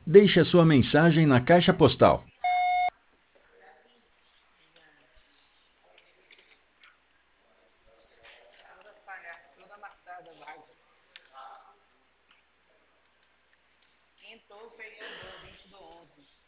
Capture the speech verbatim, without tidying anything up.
Deixe a sua mensagem na caixa postal. Toda amassada, vai. Quentou, peguei o vinte do onze.